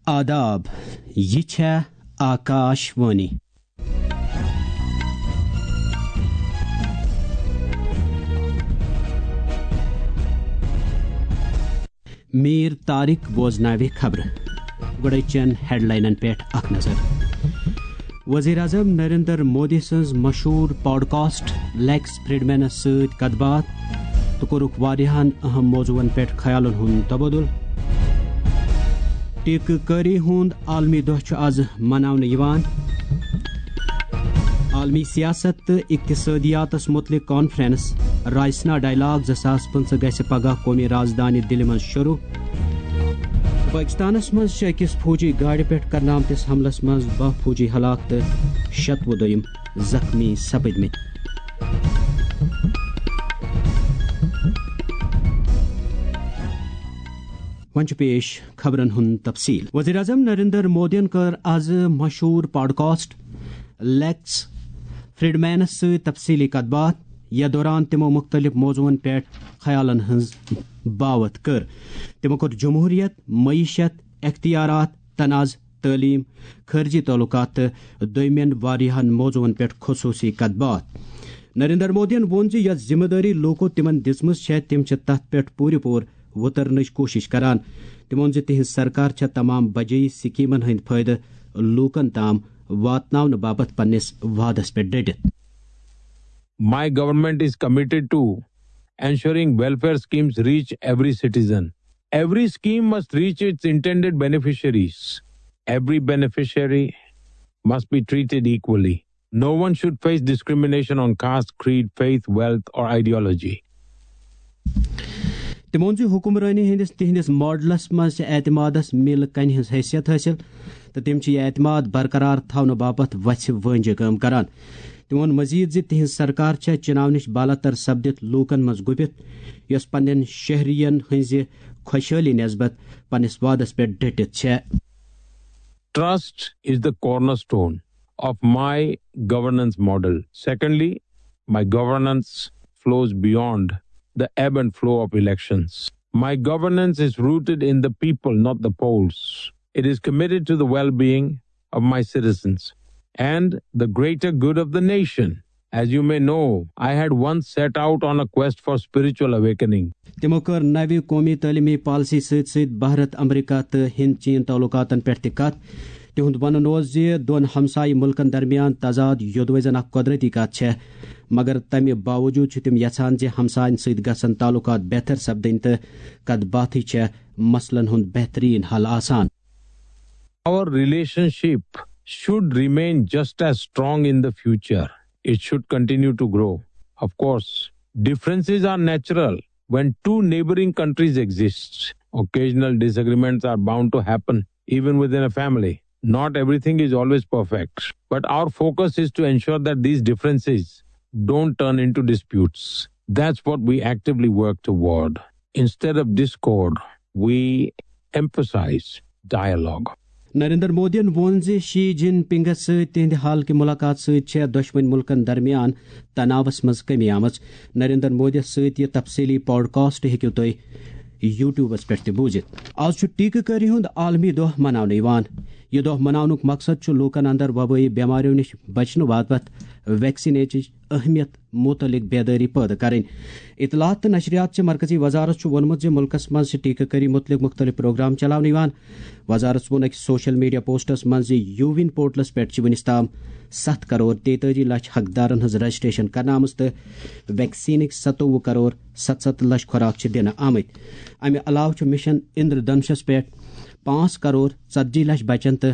آداب یہ چھا آکاش وانی میر طارق بوزناوی خبر گوڑچن ہیڈ لائنن پیٹھ اخ نظر وزیر اعظم نریندر مودی سنز مشہور پاڈ کاسٹ لیکس فریڈمینس ست کت بات تو کورک واریاہن اہم موضوعن پیٹھ خیالن ہند تبادل ٹیکہ کاری ہند عالمی دہ آز مناونہ یوان عالمی سیاست تو اقتصادیاتس متعلق کانفرنس رائسنا ڈائلاگ 2015 گژھِ پگہ قومی رازدانی دلہِ منٛز شروع پاکستانس منٛز أکِس فوجی گاڑِ پٮ۪ٹھ کرنہٕ آمتِس حملس منٛز 12 فوجی ہلاک تہٕ 102 زخمی سپدمٕتۍ ونچ پیش خبرن ہند تفصیل وزیر اعظم نریندر مودین کر آز مشہور پاڈ کاسٹ لیکس فریڈمینس ست تفصیلی کت بات یتھ دوران تمو مختلف موضوعن پیٹھ خیالن ہز باوت کر تمو کور جمہوریت معیشت اختیارات تنازع تعلیم خارجی تعلقات تو دویمین واریاہن موضوعن پیٹھ خصوصی کت بات نریندر مودین وون زِ یس ذمہ داری لوکو تمن دژمٕژ چھےٚ تم چھِ تتھ پیٹھ پوٗرٕ پور وترنٕچ کوشش کران تمو ووٚن زِ تہنٛز سرکار چھےٚ تمام بجائی سکیمن ہٕنٛدۍ فٲیدٕ لوٗکن تام واتناونہٕ باپتھ پننس وعدس پیٹھ ڈٹِتھ My government is committed to ensuring welfare schemes reach every citizen. Every scheme must reach its intended beneficiaries. Every beneficiary must be treated equally. No one should face discrimination on caste, creed, faith, wealth, or ideology. تمو زِ حکمرٲنی ہندس تہندس models منٛز اعتمادس میل کنہِ ہٕنٛز حیثیت حٲصِل تہٕ تم چھِ اعتماد برقرار تھاونہٕ باپتھ وژھِ وٲنجہِ کٲم کران تمو ووٚن مزید زِ تہنٛز سرکار چھےٚ چناو نِش بالاتر سپدِتھ لوٗکن منٛز گُپِتھ یۄس پننٮ۪ن شہرین ہٕنٛزِ خۄشحٲلی نسبت پننس وعدس پٮ۪ٹھ ڈٔٹِتھ چھےٚ Trust is the cornerstone of my governance model. Secondly, my governance flows beyond the ebb and flow of elections. My governance is rooted in the people, not the polls. It is committed to the well-being of my citizens and the greater good of the nation. As you may know, I had once set out on a quest for spiritual awakening. تمو کر نوِ قومی تعلیمی policy ست ست بھارت امریکہ تو ہند چین تعلقاتن پٮ۪ٹھ تہِ کتھ تہند ونُن اوس زِ دون ہمسایہ ملکن درمیان تضاد یوٚدوے زن اکھ قدرتی کتھ چھےٚ مگر تمہِ باوجوٗد چھِ تِم یژھان زِ ہمساین سۭتۍ گژھن تعلقات بہتر سپدٕنۍ تہٕ کتھ باتھٕے چھےٚ مسلن ہُنٛد بہترین حل آسان. Our relationship should remain just as strong in the future. It should continue to grow. Of course, differences are natural when two neighboring countries exist. Occasional disagreements are bound to happen, even within a family. Not everything is always perfect, but our focus is to ensure that these differences don't turn into disputes. That's what we actively work toward. Instead of discord, we emphasize dialogue. Narendra مودین وون زِ شی جن پنگس ست تہندِ حال کہِ ملاقات ست چھےٚ دۄشوٕنی ملکن درمیان تناوس منٛز کمی آمٕژ. نریندر مودی سۭتۍ یہِ تفصیلی پاڈ کاسٹ ہیٚکِو تُہۍ یوٗٹیوٗبس پٮ۪ٹھ تہِ بوٗزِتھ. آز چھُ ٹیٖکہٕ کٲری ہُنٛد عالمی دۄہ مناونہٕ یِوان. یہِ دۄہ مناونُک مقصد چھُ لوٗکن اندر وبٲیی بٮ۪ماریو نِش بچنہٕ باپتھ ویکسِنیچٕچ اہمیت متعلق بیدٲری پٲدٕ کرٕنۍ. اطلاعات تہٕ نشریات چہِ مرکزی وزارت چھُ ووٚنمُت زِ مُلکس منٛز چھِ ٹیٖکہٕ کٲری متعلق مختلف پروگرام چلاونہٕ یِوان. وزارت ووٚن أکِس سوشل میڈیا پوسٹس منٛز زِ یوٗوِن پورٹلس پٮ۪ٹھ چھِ وُنِس تام 7,43,00,000 حقدارن ہٕنٛز رجسٹریشن کرنہٕ آمٕژ تہٕ ویکسیٖنٕکۍ 27,67,00,000 خوراک چھِ دِنہٕ آمٕتۍ. امہِ علاوٕ چھُ مشن اندر دھنشس پٮ۪ٹھ 5,40,40,00,000 بچن تہٕ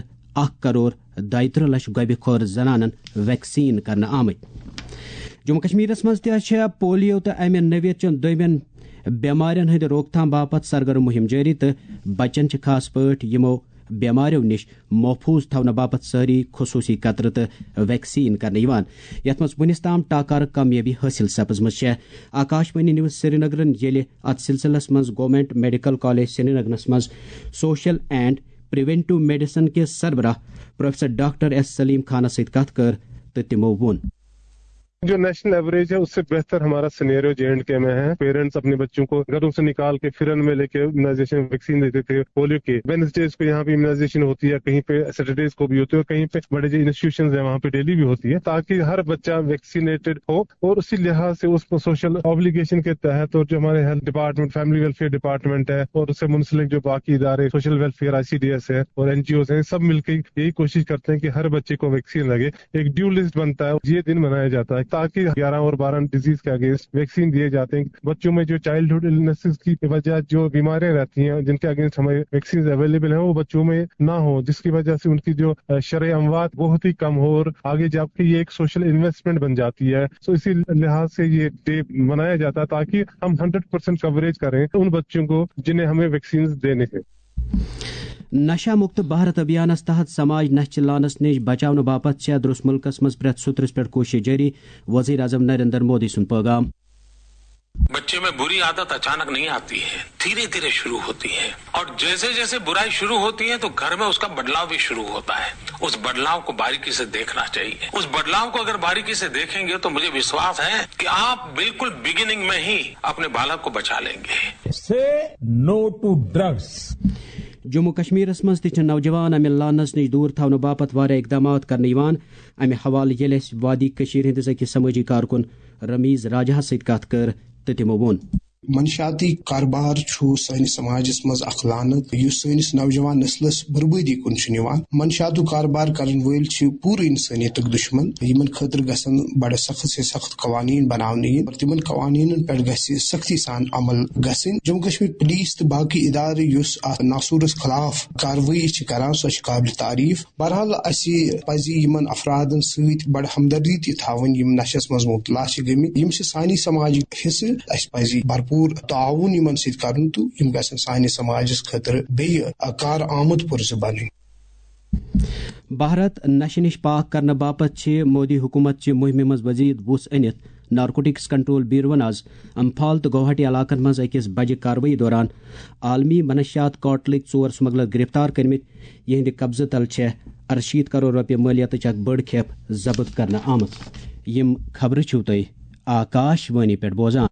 1,42,00,000 گۄبہِ خور زنانن ویکسیٖن کرنہٕ آمٕتۍ. جموں کشمیرس منٛز تہِ چھےٚ پولیو تہٕ امہِ نوید دویمین بٮ۪مارٮ۪ن ہٕنٛدِ روک تھام باپتھ سرگرم مہم جٲری تہٕ بچن چھِ خاص پٲٹھۍ یِمو بٮ۪ماریو نِش محفوٗظ تھاونہٕ باپتھ سٲری خصوٗصی قطرٕ تہٕ ویکسیٖن کرنہٕ یِوان یتھ منٛز وُنِس تام ٹاکارٕ کامیٲبی حٲصِل سپٕزمٕژ چھےٚ. آکاشوانی نِوٕز سری نگرن ییٚلہِ اتھ سلسلس منٛز گورنمنٹ میڈیکل کالیج سری نگرس منٛز سوشل اینڈ پریونٹو میڈیسن کِس سربراہ پروفیسر ڈاکٹر ایس سلیم خانس سۭتۍ کتھ کٔر تہٕ تِمو ووٚن جو نیشنل ایوریج ہے اس سے بہتر ہمارا سینیریو JNK میں ہے. پیرنٹس اپنے بچوں کو گھروں سے نکال کے پھرن میں لے کے امیونائزیشن ویکسین دیتے تھے پولیو کے. وینسڈیز کو یہاں پہ امیونائزیشن ہوتی ہے, کہیں پہ سیٹرڈیز کو بھی ہوتی ہے, اور کہیں پہ بڑے جو انسٹیٹیوشنز ہیں وہاں پہ ڈیلی بھی ہوتی ہے, تاکہ ہر بچہ ویکسینیٹڈ ہو. اور اسی لحاظ سے اس کو سوشل آبلیگیشن کے تحت, اور جو ہمارے health department, family welfare department ہے, اور اس سے منسلک جو باقی ادارے سوشل ویلفیئر ICDS ہے اور NGOs ہیں, سب مل کے یہی کوشش کرتے ہیں کہ ہر بچے کو ویکسین لگے. ایک ڈیو لسٹ بنتا ہے, یہ دن منایا جاتا ہے تاکہ 11 اور 12 ڈیزیز کے اگینسٹ ویکسین دیے جاتے ہیں. بچوں میں جو چائلڈہڈ النیسز کی وجہ جو بیماریاں رہتی ہیں جن کے اگینسٹ ہمارے ویکسین اویلیبل ہیں, وہ بچوں میں نہ ہو, جس کی وجہ سے ان کی جو شرح اموات بہت ہی کم ہو, اور آگے جا کے یہ ایک سوشل انویسٹمنٹ بن جاتی ہے. سو اسی لحاظ سے یہ ڈے منایا جاتا ہے تاکہ ہم 100% کوریج کریں ان بچوں کو جنہیں ہمیں ویکسین دینے ہیں. نشہ مکت بھارت ابھیانس تحت سماج نشہ لانس نش بچاؤ باپت درس ملکس مز پریت سترس پہ کوشش جاری. وزیر اعظم نریندر مودی سن پیغام. بچے میں بری عادت اچانک نہیں آتی ہے, دھیرے دھیرے شروع ہوتی ہے, اور جیسے جیسے برائی شروع ہوتی ہے تو گھر میں اس کا بدلاؤ بھی شروع ہوتا ہے. اس بدلاؤ کو باریکی سے دیکھنا چاہیے. اس بدلاؤ کو اگر باریکی سے دیکھیں گے تو مجھے وشواس ہے کہ آپ بالکل بگننگ میں ہی اپنے بالک کو بچا لیں گے. Say no to drugs. Jammu کشمیرس مز تہ نوجوان امہ لانس نش دور تھونہ باپت واریاہ اقدامات کرنے امہ حوالہ ییٚلہ اسہ وادی کشیر ہندس أکس سمٲجی کارکن رمیز راجہ ست کت کر تو تمو وون منشیاتی کاربار سانس سماجس مز اخ لانت یس سانس نوجوان نسلس بربادی کن نوان. منشیاتو کاربار کرن ول پور انسانیت دشمن. یمن خاطر گژھن بڑے سخت سے سخت قوانین بناونہ ین, اور تمن قوانین پہ گژھِ سختی سان عمل گژھن. جموں کشمیر پولیس تو باقی ادارے یس ناسورس خلاف کاروٲیی کران سو قابل تعریف. بہرحال اسی پزِ یمن افرادن ست بڑ ہمدردی تہ تھاون یم نشس مز مبتلا گمت. یم سانی سماجی حصہ. اس پزِ بھرپور تعاون یمن ست کرن تو یم گژھن سانہِ سماجس خاطر بیٚیہِ کار آمد پرزٕ بنٕنۍ. بھارت نشہ نش پاک کرنے باپت مودی حکومت چہ مہم مز مزید وس انت نارکوٹکس کنٹرول بیورون آز امپھال تو گوہاٹی علاقن مز أکس بجہ کاروٲیی دوران عالمی منشیات کارٹلک 4 سمگلر گرفتار کرمت. یہند قبضہ تل 68 کروڑ روپیہ مالیتچ اخ بڑ کھیپ ضبط کرنے آمت. یم خبر چھو تُہۍ آکاش وانی پہ بوزان.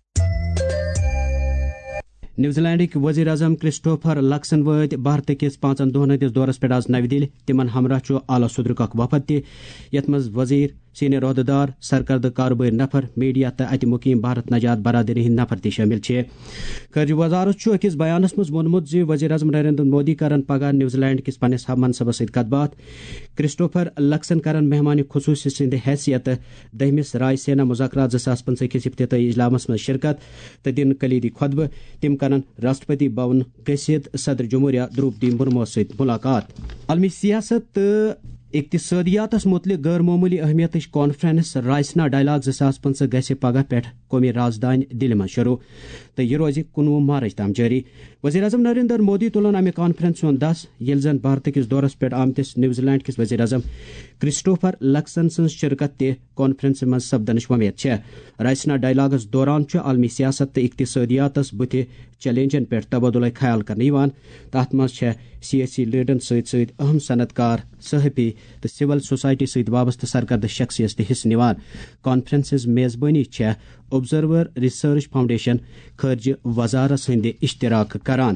نیوزی لینڈک وزیر اعظم کرسٹوفر لکسن وٲتۍ بھارت کس 5 دۄہن ہندس دورس پہ آز نو دِلہِ. تمن ہمراہ اعلی صدرک اخ وفد تہ یتھ مز وزیر سینئر عہدیدار سرکردہ کارباری نفر میڈیا تو اتہ مقیم بھارت نجات برادری ہند نفر تہ شامل. خارجہ وزارت أکس بیانس مز وونمت وزیر اعظم نریندر مودی کرن پگہ نیوزی لینڈ کس پنس منصبس ست کت بات. کرسٹوفر لکسن کرن مہمان خصوصی سند حیثیت 10مس رائے سینا مذاکرات 2025 کس افتتاحی اجلامس مز شرکت تو دن کلیدی خطبہ. تم کرن راشٹرپتی بھون گھت صدر جمہوریہ دروپدی مرمو ست ملاقات. عالمی سیاست تو اقتصادیاتس متعلق غیر معمولی اہمیت کانفرنس رائسنا ڈائلاگ 2025 گھِ پگہ پہ قومی راجدانی دلہِ منٛز شروع تو یہ روز 19 مارچ تام جاری. وزیر اعظم نریندر مودی تلن امہ کانفرنس ہند دس یل زن بھارت کس دورس پہ آمتس نیوزی لینڈ کس وزیر اعظم کرسٹوفر لکسن سن شرکت تہ کانفرنس مز سپدنچ ومید. رائسنا ڈائلاگس دوران عالمی سیاست تو اقتصادیاتس بتھ چیلنجن پہ تبادلہ خیال کرنے. تات مز سیاسی لیڈرن ست اہم صنعت کار صحافی تو سول سوسائٹی ست وابستہ سرکردہ شخصیت تہ حصہ نوان. کانفرنس میزبانی آبزرور ریسرچ فاؤنڈیشن خارجہ وزارت ہند اشتراک کران.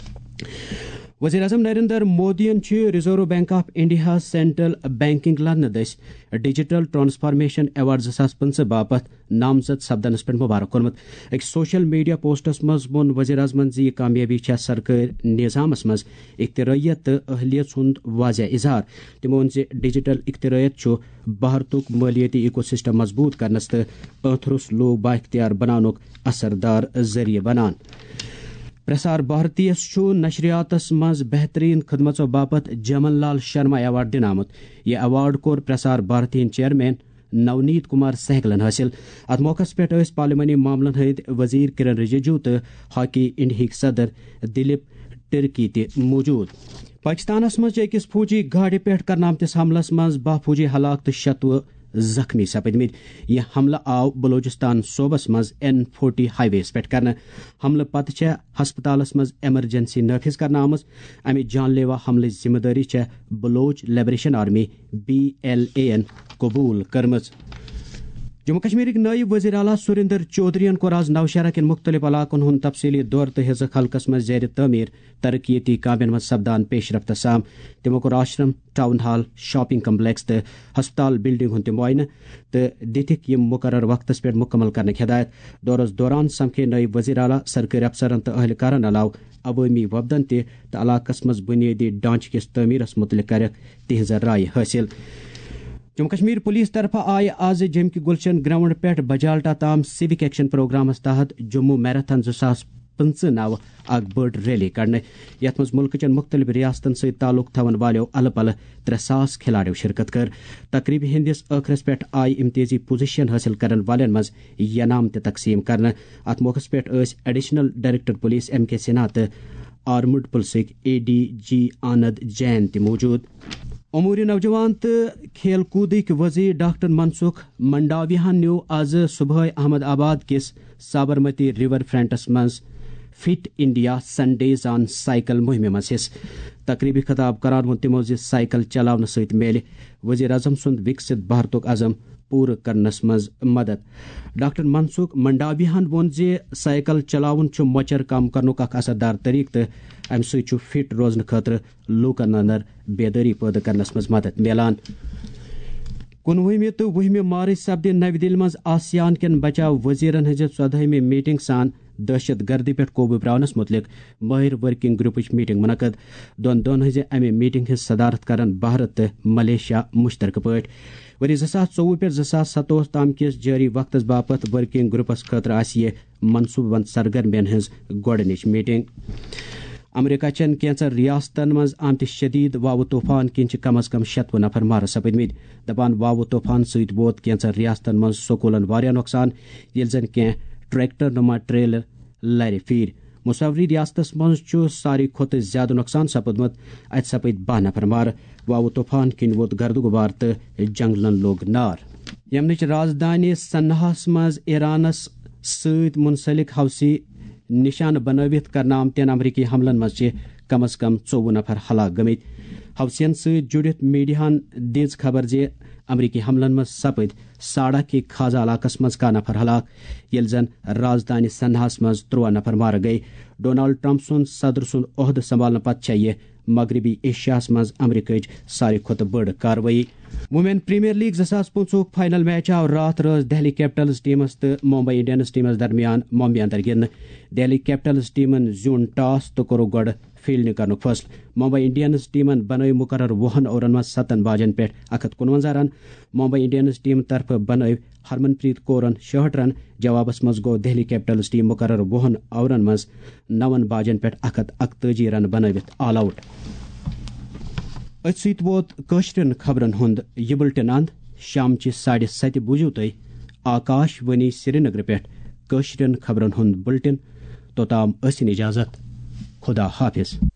وزیر اعظم نریندر مودین Reserve Bank of India central banking لدنہ دس ڈیجیٹل ٹرانسفارمیشن ایوارڈ 2025 باپت نامزد سپدنس پہ مبارک کورمت. ایک سوشل میڈیا پوسٹس مز وون وزیر اعظمن یہ کامیابی سرکاری نظامس مز اختراعیت تو اہلیت ہند واضح اظہار. تمو وون ڈیجیٹل اختراعیت بھارتک مالیاتی ایکو سسٹم مضبوط کرنس تو پتھرس لوگ با اختیار بنانک اثردار ذریعہ بنان. پرسار بھارتیس نشریاتس مز بہترین خدمتوں باپت جمن لال شرما ایوارڈ دن آمت. یہ ایوارڈ کور پرسار بھارتی چیئرمین نونیت کمار سہگلن حاصل. ات موقع پہ پارلیمانی معاملن ہند وزیر کرن رجیجو تو ہاکی انڈیا صدر دلیپ ٹرکی تہ موجود. پاکستانس مز أکس فوجی گاڑی پہ کرن آمتس حملس مز 10 فوجی ہلاک تو 60 زخمی سپدمت. یہ حملہ آو بلوچستان صوبس مز N40 ہائی ویس پہ کرنا. حملہ پتہ ہسپتالس مز ایمرجنسی نافذ کرنا آمز. امہ جان لیوا حملہ ذمہ داری بلوچ لبریشن آرمی BLAN قبول کرمز. جموں کشمیرک نائب وزیر اعلیٰ سریندر چودھرین کور آز نوشہرہ کن مختلف علاقن ہند تفصیلی دور تو حصہ خلقس مز زیر تعمیر ترقیتی کامین مز سپدان پیش رفت سام تمو کور Ashram town hall shopping complex تو ہسپتال بلڈنگ ہند معائنہ تو دتک یم مقرر وقتس پہ مکمل کرنے ہدایت دورس دوران سمکھے نائب وزیر اعلیٰ سرکاری افسران تو اہلکارن علاوہ عوامی وفدن تہ علاقس مز بنیادی ڈھانچہ کس تعمیرس متعلق کرک تہذ رائے حاصل. جموں کشمیر پولیس طرف آئے آز جم کی گلشن گراؤنڈ پہ بجالٹا تام سیوک ایکشن پروگرامس تحت جموں میراتھن 2015 نو اک بڑ ریلی کڑنے یت مز ملک چن مختلف ریاستن ست تعلق تھون والو الہ پلہ 300 کھلاڑیو شرکت کر. تقریب ہندس آخرس پہ آئی امتیازی پوزیشن حاصل کرن والن مز انعام تہ تقسیم کرنے. ات موقع پہ additional director police M K Sinha تو آرمڈ پلسک ADG آنند جین تہ موجود. امور نوجوان تو کھیل کودک وزیر ڈاکٹر منسوخ منڈاویہن نیو آز صبح احمد آباد کس سابرمتی ریور فرنٹس مز Fit India Sundays on cycle مہم مز حصہ. تقریبی خطاب کران وون تمو ز سائیکل چلاون ست میل وزیر اعظم سند وکست بھارتک عزم پور کرنس مز مدد. ڈاکٹر منسوخ منڈاویہن وون ز سائیکل چلاون چھ مۄچر کم کرنک اخ اثردار طریقہ تو امہ ست فٹ روزن خاطر لوکن اندر بیداری پٲدٕ کرنس مز مدد میلان. 19 تو 20 مارچ سپد نو دہلی مز آسیان کن بچاؤ وزیرن ہز 14ہمہ میٹنگ سان دہشت گردی پہ قوبو پراونس متعلق ماہر ورکنگ گروپچ میٹنگ منعقد. دون ہز امہ میٹنگ ہز صدارت کرن بھارت تو ملیشیا مشترکہ پٲٹھۍ. ورس 2024 پہ 2027 تام کس جاری وقتس باپت ورکنگ گروپس خاطر آس یہ منصوبہ بند سرگرمین ہز گۄڈنِچ میٹنگ. امریکہ چین کینژن ریاستن مز آمت شدید واو طوفان کن کم از کم 60 نفر مارہ سپدمت. دپان واو طوفان ست ووت کینژن ریاستن مز سکولن واریاہ نقصان یل زن کی ٹریکٹر نما ٹریلر لرِ پھر. مصوری ریاستس مز ساروی کھوتہ زیادہ نقصان سپدمت. ات سپد 12 نفر مارہ. واو طوفان کن ووت گرد غبار تو جنگلن لوگ نار. یمنچ رازدانی سنہاس مز ایرانس ست منسلک حوثی نشانہ بنوت کرنا آمتین امریکی حملن مز کم از کم 24 نفر ہلاک گمت. حوثین ست جڑت میڈیاہن دِژ خبر ز امریکی حملن مز سپد ساڑا کے خازہ علاقس مز 1 نفر ہلاک یل زن رازدانی سنہاس مز 13 نفر مارہ گئی. ڈونالڈ ٹرمپ سند صدر سند عہدہ سنبھالنے پتہ یہ مغربی ایشیاس مز امریکہچ ساروی کھوتہ بڑ کاروٲیی. Women premier league 2025 final match آو رات رٲژ دہلی کیپٹلز ٹیمس تو ممبئی انڈینز ٹیمس درمیان ممبئی اندر گندنہٕ. دہلی کیپٹلز ٹیمن زیوٗن ٹاس تو کوٚرُکھ گۄڈٕ فیلڈنگ کرنُک فٲصلہٕ. ممبئی انڈینز ٹیمن بنٲو مقرر 20 اورن مز 7 باجن پہ 149 رن. ممبئی انڈینز ٹیم طرف بنٲو ہرمن پریت کورن 66 رن. جوابس مز گو دہلی کیپٹلز ٹیم مقرر 20 اورن مز 9 باجن پہ 141 رن بنٲوِتھ آل آؤٹ. ات سۭتۍ ووت کٲشرٮ۪ن خبرن ہُنٛد یہ بُلٹن اند. شامچہِ 7:30 بوٗزِو تُہۍ آکاش وانی سری نگر پٮ۪ٹھ کٲشرٮ۪ن خبرن ہُنٛد بُلٹن. توٚتام ٲسِن اجازت. خدا حافظ.